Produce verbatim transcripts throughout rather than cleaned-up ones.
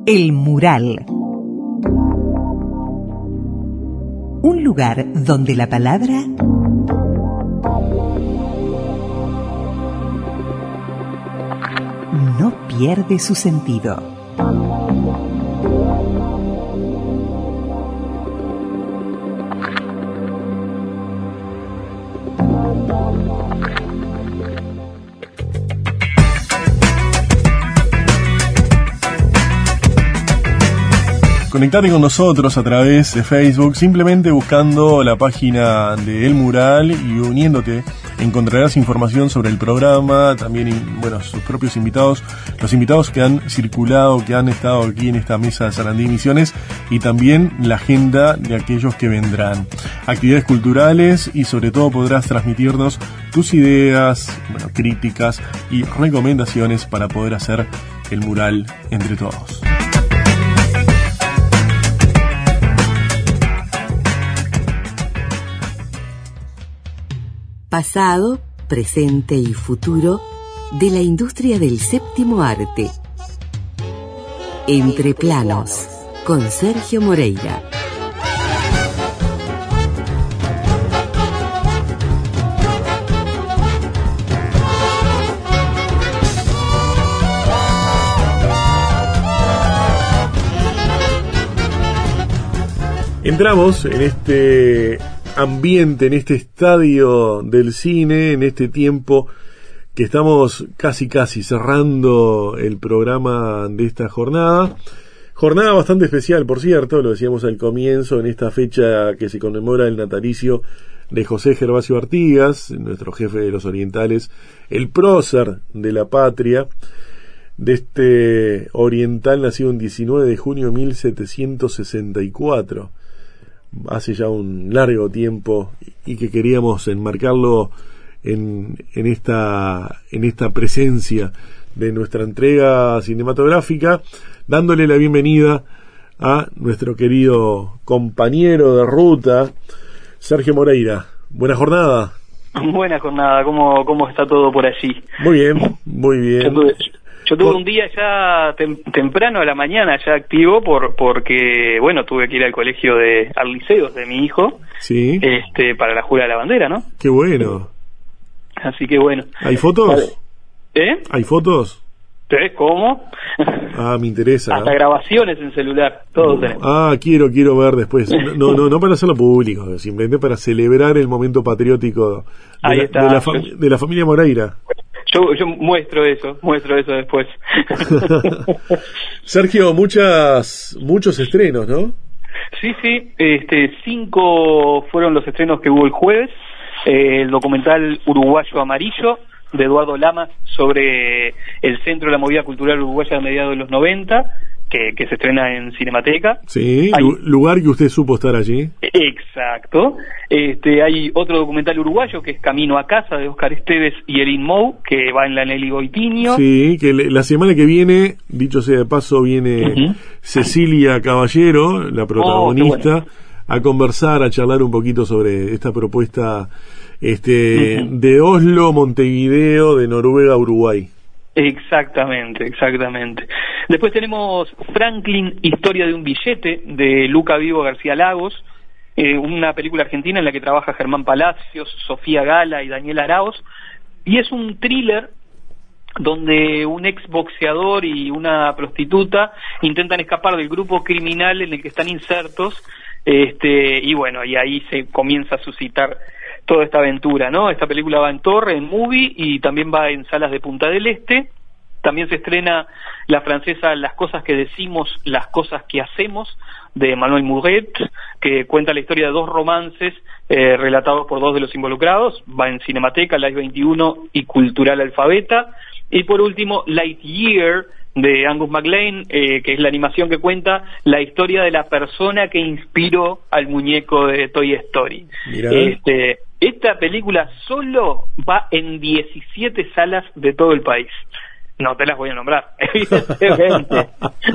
El Mural. Un lugar donde la palabra no pierde su sentido. Conectate con nosotros a través de Facebook, simplemente buscando la página de El Mural y uniéndote. Encontrarás información sobre el programa, también, bueno, sus propios invitados, los invitados que han circulado, que han estado aquí en esta mesa de Sarandí Misiones, y también la agenda de aquellos que vendrán. Actividades culturales y sobre todo podrás transmitirnos tus ideas, bueno, críticas y recomendaciones para poder hacer el mural entre todos. Pasado, presente y futuro de la industria del séptimo arte. Entre planos, con Sergio Moreira. Entramos en este ambiente, en este estadio del cine, en este tiempo que estamos casi casi cerrando el programa de esta jornada. Jornada bastante especial, por cierto, lo decíamos al comienzo, en esta fecha que se conmemora el natalicio de José Gervasio Artigas, nuestro jefe de los orientales, el prócer de la patria, de este oriental nacido el diecinueve de junio de mil setecientos sesenta y cuatro. Hace ya un largo tiempo, y que queríamos enmarcarlo en, en esta en esta presencia de nuestra entrega cinematográfica, dándole la bienvenida a nuestro querido compañero de ruta, Sergio Moreira. Buena jornada. Buena jornada, ¿cómo, cómo está todo por allí? Muy bien, muy bien. Yo tuve, yo tuve un día ya tem, temprano a la mañana, ya activo, por porque, bueno, tuve que ir al colegio de, al liceo de mi hijo, sí, este, para la jura de la bandera, ¿no? Qué bueno. Así que bueno. ¿Hay fotos? ¿Eh? ¿Hay fotos? ¿Eh? ¿Cómo? Ah, me interesa. Hasta grabaciones en celular, todo tenemos. Ah, quiero, quiero ver después. No, no, no para hacerlo público, simplemente para celebrar el momento patriótico de, Ahí la, está. de, la, fam- de la familia Moreira. Yo, yo muestro eso, muestro eso después. Sergio, muchas, muchos estrenos, ¿no? Sí, sí, este, cinco fueron los estrenos que hubo el jueves. Eh, el documental Uruguayo Amarillo, de Eduardo Lamas, sobre el centro de la movida cultural uruguaya a mediados de los noventa, que, que se estrena en Cinemateca. Sí, hay, lugar que usted supo estar allí. Exacto. Este, hay otro documental uruguayo que es Camino a Casa, de Óscar Esteves y Erin Mou, que va en la Nelly Goitinho. Sí, que la semana que viene, dicho sea de paso, viene uh-huh. Cecilia Caballero, la protagonista, oh, bueno. a conversar, a charlar un poquito sobre esta propuesta este uh-huh. de Oslo, Montevideo, de Noruega, Uruguay. Exactamente, exactamente. Después tenemos Franklin, Historia de un billete, de Luca Vivo García Lagos, eh, una película argentina en la que trabaja Germán Palacios, Sofía Gala y Daniel Araoz, y es un thriller donde un ex boxeador y una prostituta intentan escapar del grupo criminal en el que están insertos, este, y bueno, y ahí se comienza a suscitar toda esta aventura, ¿no? Esta película va en Torre, en Movie, y también va en salas de Punta del Este. También se estrena la francesa Las cosas que decimos, las cosas que hacemos, de Manuel Mouret, que cuenta la historia de dos romances eh, relatados por dos de los involucrados. Va en Cinemateca, Live veintiuno y Cultural Alfabeta. Y por último, Lightyear, de Angus MacLean, eh, que es la animación que cuenta la historia de la persona que inspiró al muñeco de Toy Story. Mirá. Este, esta película solo va en diecisiete salas de todo el país. No te las voy a nombrar, evidentemente.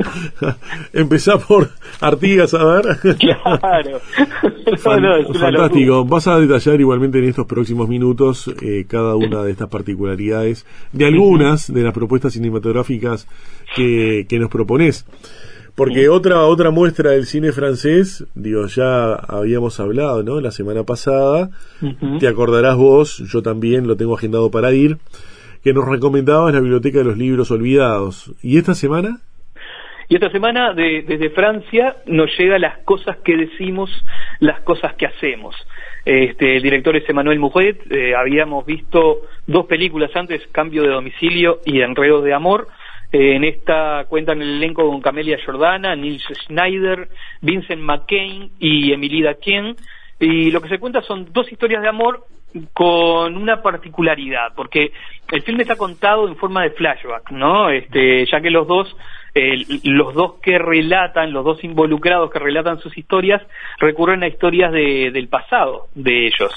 Empezá por Artigas, a ver. Claro. Fan, no, no, es fantástico. Vas a detallar igualmente en estos próximos minutos eh, cada una de estas particularidades de algunas de las propuestas cinematográficas que, que nos proponés. Porque otra otra muestra del cine francés, digo, ya habíamos hablado, ¿no? La semana pasada, uh-huh. Te acordarás vos, yo también lo tengo agendado para ir, que nos recomendabas la Biblioteca de los Libros Olvidados. ¿Y esta semana? Y esta semana, de, desde Francia, nos llega Las cosas que decimos, las cosas que hacemos. Este, el director es Emmanuel Mouret. Eh, habíamos visto dos películas antes, Cambio de domicilio y Enredos de amor. Eh, en esta cuentan el elenco con Camelia Jordana, Nils Schneider, Vincent McCain y Émilie Dequesne. Y lo que se cuenta son dos historias de amor con una particularidad, porque el filme está contado en forma de flashback, ¿no? Este, ya que los dos, eh, los dos que relatan, los dos involucrados que relatan sus historias, recurren a historias de, del pasado de ellos.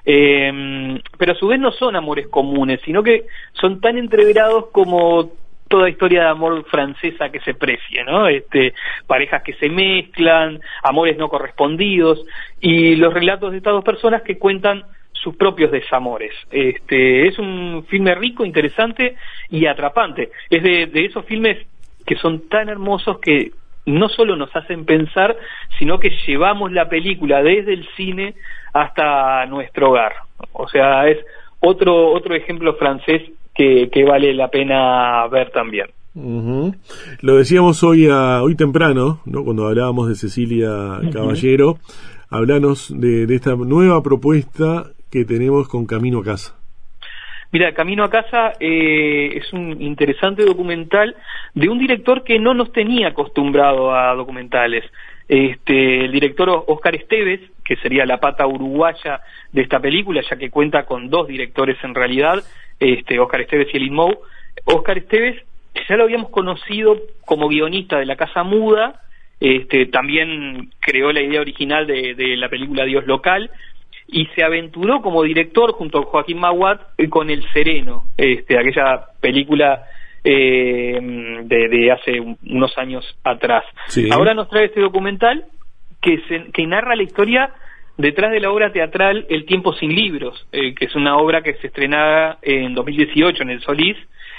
Eh, pero a su vez no son amores comunes, sino que son tan entreverados como toda historia de amor francesa que se precie, ¿no? Este, parejas que se mezclan, amores no correspondidos, y los relatos de estas dos personas que cuentan sus propios desamores. Este, es un filme rico, interesante y atrapante. Es de, de esos filmes que son tan hermosos que no solo nos hacen pensar, sino que llevamos la película desde el cine hasta nuestro hogar. O sea, es otro otro ejemplo francés que, que vale la pena ver también. Uh-huh. Lo decíamos hoy a, hoy temprano, ¿no? Cuando hablábamos de Cecilia uh-huh. Caballero, hablanos de, de esta nueva propuesta que tenemos con Camino a Casa. Mira, Camino a Casa eh, es un interesante documental de un director que no nos tenía acostumbrado a documentales. Este, el director Óscar Esteves, que sería la pata uruguaya de esta película, ya que cuenta con dos directores en realidad, este, Óscar Esteves y Elin Mou. Óscar Esteves ya lo habíamos conocido como guionista de La Casa Muda, este, también creó la idea original de, de la película Dios Local, y se aventuró como director junto a Joaquín Maguad eh, con El Sereno, este, aquella película eh, de, de hace unos años atrás. Sí. Ahora nos trae este documental que, se, que narra la historia detrás de la obra teatral El Tiempo sin Libros, eh, que es una obra que se estrenaba en dos mil dieciocho en el Solís.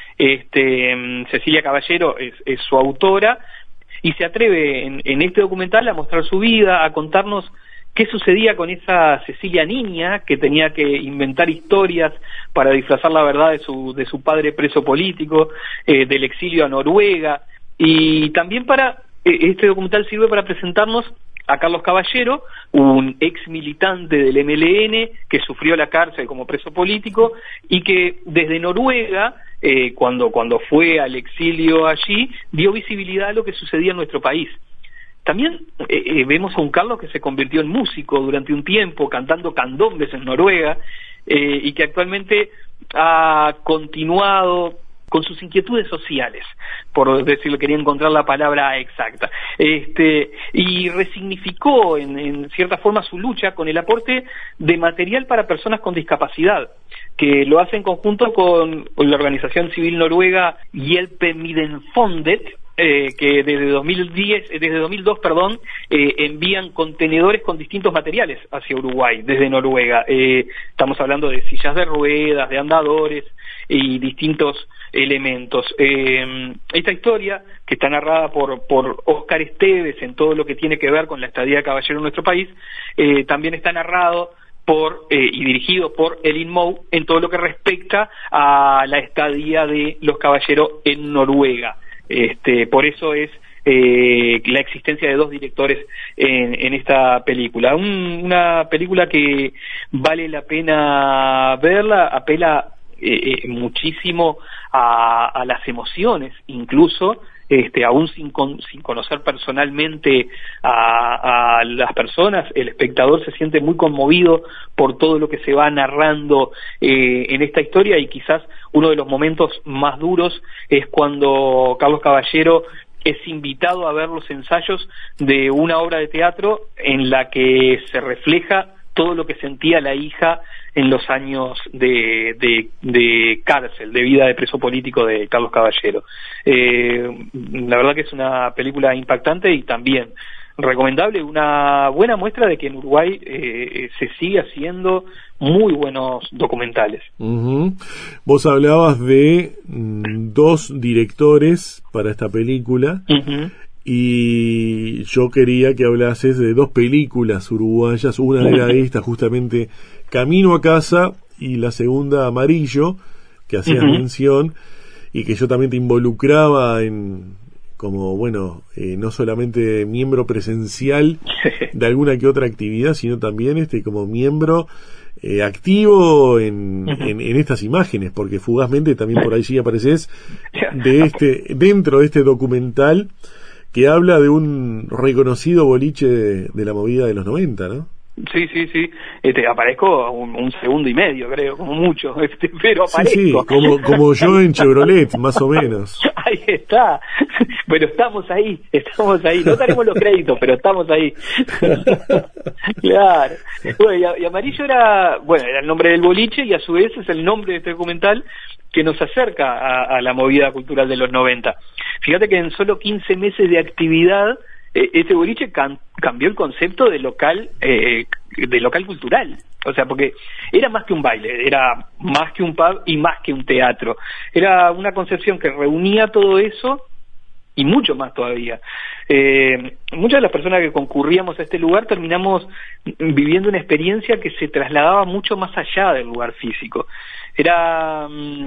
Este, Cecilia Caballero es, es su autora, y se atreve en, en este documental a mostrar su vida, a contarnos qué sucedía con esa Cecilia niña que tenía que inventar historias para disfrazar la verdad de su de su padre preso político, eh, del exilio a Noruega. Y también para eh, este documental sirve para presentarnos a Carlos Caballero, un ex militante del M L N que sufrió la cárcel como preso político y que desde Noruega, eh, cuando cuando fue al exilio allí, dio visibilidad a lo que sucedía en nuestro país. También eh, eh, vemos a un Carlos que se convirtió en músico durante un tiempo, cantando candombes en Noruega, eh, y que actualmente ha continuado con sus inquietudes sociales, por decirlo, quería encontrar la palabra exacta, este, y resignificó en, en cierta forma su lucha con el aporte de material para personas con discapacidad, que lo hace en conjunto con, con la organización civil noruega Hjelpemiddelfondet, Eh, que desde dos mil diez, desde dos mil dos, perdón, eh, envían contenedores con distintos materiales hacia Uruguay desde Noruega. Eh, estamos hablando de sillas de ruedas, de andadores y distintos elementos. Eh, esta historia, que está narrada por por Óscar Esteves en todo lo que tiene que ver con la estadía de Caballero en nuestro país, eh, también está narrado por eh, y dirigido por Elin Mou en todo lo que respecta a la estadía de los Caballero en Noruega. Este, por eso es eh, la existencia de dos directores en, en esta película. Un, una película que vale la pena verla, apela eh, eh, muchísimo a, a las emociones, incluso este, aún sin, con, sin conocer personalmente a, a las personas, el espectador se siente muy conmovido por todo lo que se va narrando eh, en esta historia, y quizás uno de los momentos más duros es cuando Carlos Caballero es invitado a ver los ensayos de una obra de teatro en la que se refleja todo lo que sentía la hija en los años de, de, de cárcel, de vida de preso político de Carlos Caballero. Eh, la verdad que es una película impactante y también recomendable, una buena muestra de que en Uruguay eh, se sigue haciendo muy buenos documentales. Uh-huh. Vos hablabas de mm, dos directores para esta película. Uh-huh. Y yo quería que hablases de dos películas uruguayas. Una era esta, justamente Camino a Casa, y la segunda Amarillo, que hacías uh-huh. mención, y que yo también te involucraba en, como, bueno, eh, no solamente miembro presencial de alguna que otra actividad, sino también este como miembro eh, activo en, uh-huh. en, en estas imágenes, porque fugazmente también por ahí sí apareces de este, dentro de este documental que habla de un reconocido boliche de, de la movida de los noventa, ¿no? Sí, sí, sí. Este, aparezco un, un segundo y medio, creo, como mucho, este, pero aparezco. Sí, sí, como, como yo en Chevrolet, más o menos. Ahí está. Pero estamos ahí, estamos ahí. No tenemos los créditos, pero estamos ahí. Claro. Bueno, y, y Amarillo era, bueno, era el nombre del boliche y a su vez es el nombre de este documental que nos acerca a, a la movida cultural de los noventa. Fíjate que en solo quince meses de actividad, eh, este boliche cam- cambió el concepto de local, eh, de local cultural. O sea, porque era más que un baile, era más que un pub y más que un teatro. Era una concepción que reunía todo eso y mucho más todavía. Eh, muchas de las personas que concurríamos a este lugar terminamos viviendo una experiencia que se trasladaba mucho más allá del lugar físico. Era,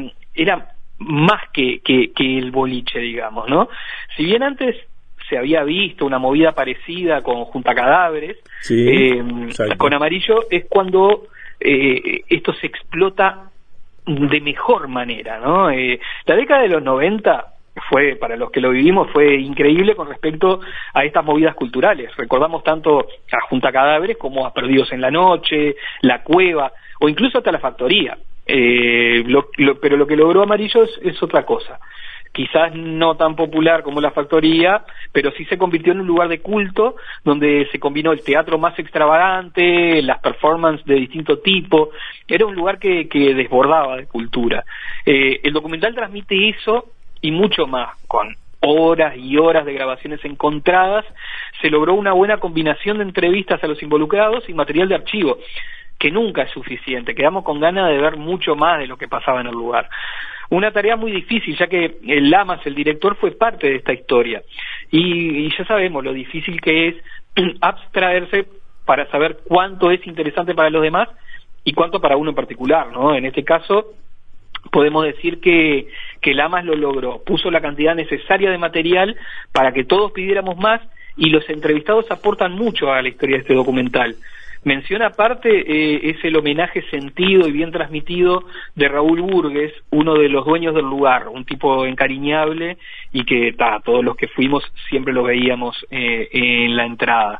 era más que, que, que el boliche, digamos, ¿no? Si bien antes se había visto una movida parecida con Junta Cadáveres, sí, eh, con Amarillo es cuando eh, esto se explota de mejor manera, ¿no? Eh, la década de los noventa fue, para los que lo vivimos, fue increíble con respecto a estas movidas culturales. Recordamos tanto a Junta Cadáveres como a Perdidos en la Noche, La Cueva, o incluso hasta La Factoría. Eh, lo, lo, pero lo que logró Amarillo es, es otra cosa. Quizás no tan popular como La Factoría, pero sí se convirtió en un lugar de culto donde se combinó el teatro más extravagante, las performances de distinto tipo. Era un lugar que, que desbordaba de cultura. Eh, el documental transmite eso y mucho más, con horas y horas de grabaciones encontradas. Se logró una buena combinación de entrevistas a los involucrados y material de archivo, que nunca es suficiente. Quedamos con ganas de ver mucho más de lo que pasaba en el lugar. Una tarea muy difícil, ya que el Lamas, el director, fue parte de esta historia. Y, y ya sabemos lo difícil que es abstraerse para saber cuánto es interesante para los demás y cuánto para uno en particular, ¿no? En este caso, podemos decir que, que Lamas lo logró. Puso la cantidad necesaria de material para que todos pidiéramos más, y los entrevistados aportan mucho a la historia de este documental. Mención aparte eh, es el homenaje sentido y bien transmitido de Raúl Burgues, uno de los dueños del lugar, un tipo encariñable y que ta, todos los que fuimos siempre lo veíamos eh, en la entrada.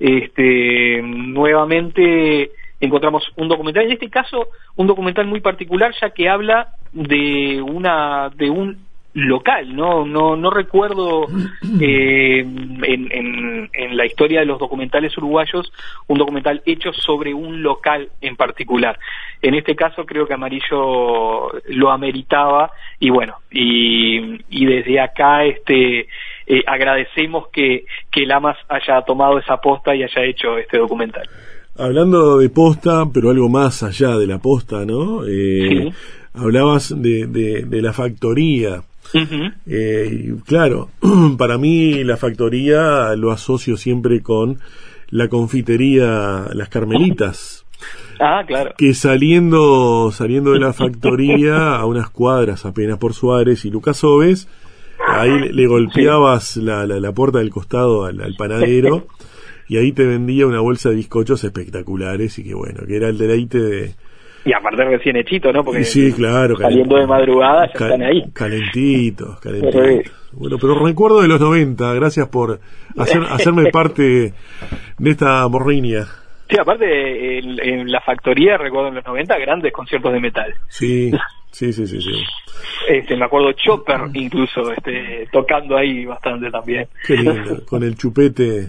Este, nuevamente encontramos un documental, en este caso un documental muy particular, ya que habla de una de un local, no no no recuerdo eh, en, en, en la historia de los documentales uruguayos un documental hecho sobre un local en particular. En este caso creo que Amarillo lo ameritaba y bueno, y, y desde acá este eh, agradecemos que, que Lamas haya tomado esa posta y haya hecho este documental. Hablando de posta, pero algo más allá de la posta, ¿no? Eh, sí. Hablabas de, de, de La Factoría. Uh-huh. Eh, y claro, para mí La Factoría lo asocio siempre con la confitería Las Carmelitas. Ah, claro. Que saliendo saliendo de La Factoría a unas cuadras apenas por Suárez y Lucas Oves, ahí le, le golpeabas sí. la, la, la puerta del costado al, al panadero y ahí te vendía una bolsa de bizcochos espectaculares y que bueno, que era el deleite de... Y aparte recién hechito, ¿no? Porque sí, claro, saliendo de madrugada ya cal- están ahí. Calentitos, calentitos. Bueno, pero recuerdo de los noventa, gracias por hacer, hacerme parte de esta morriña. Sí, aparte en, en La Factoría, recuerdo en los noventa, grandes conciertos de metal. Sí, sí, sí, sí, sí. Este, me acuerdo Chopper incluso este, tocando ahí bastante también. Qué lindo, con el chupete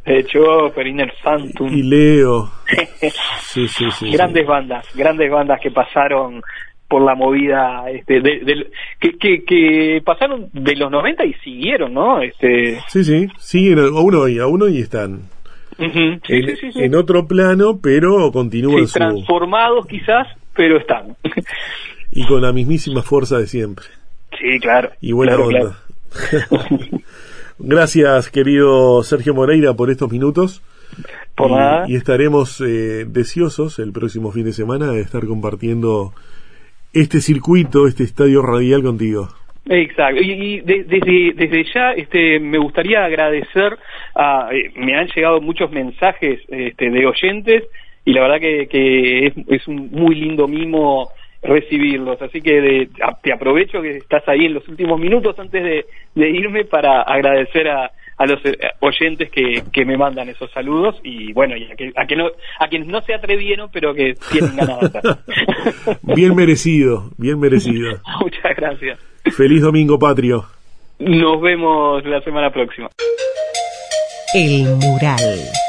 de Chopper, Inner Sanctum. Y Leo. Sí, sí, sí. Grandes sí. bandas, grandes bandas que pasaron por la movida, este, de, de, que, que, que pasaron de los noventa y siguieron, ¿no? Este... Sí, sí, siguen aún hoy, aún hoy están. Uh-huh. Sí, en, sí, sí, sí. en otro plano, pero continúan sí, su... transformados quizás, pero están. Y con la mismísima fuerza de siempre. Sí, claro. Y buena claro, onda. Claro. Gracias, querido Sergio Moreira, por estos minutos. Por y, nada. Y estaremos eh, deseosos el próximo fin de semana de estar compartiendo este circuito, este estadio radial contigo. Exacto, y, y de, desde, desde ya este, me gustaría agradecer, a, eh, me han llegado muchos mensajes este, de oyentes y la verdad que, que es, es un muy lindo mimo recibirlos, así que de, a, te aprovecho que estás ahí en los últimos minutos antes de, de irme para agradecer a, a los oyentes que, que me mandan esos saludos y bueno, y a, que, a, que no, a quienes no se atrevieron pero que tienen ganas de hacer. Bien merecido, bien merecido. Muchas gracias. Feliz domingo patrio. Nos vemos la semana próxima. El mural.